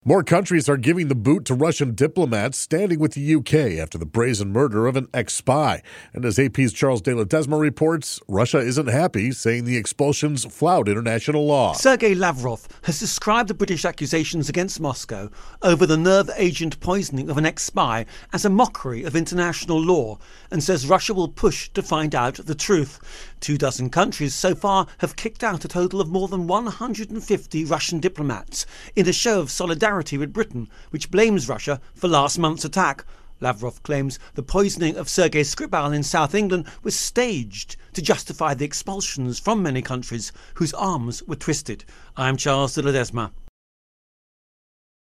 More countries are giving the boot to Russian diplomats standing with the UK after the brazen murder of an ex-spy. And as AP's Charles de Ledesma reports, Russia isn't happy, saying the expulsions flout international law. Sergei Lavrov has described the British accusations against Moscow over the nerve agent poisoning of an ex-spy as a mockery of international law and says Russia will push to find out the truth. 24 countries so far have kicked out a total of more than 150 Russian diplomats in a show of solidarity with Britain, which blames Russia for last month's attack. Lavrov claims the poisoning of Sergei Skripal in South England was staged to justify the expulsions from many countries whose arms were twisted. I'm Charles de Ledesma.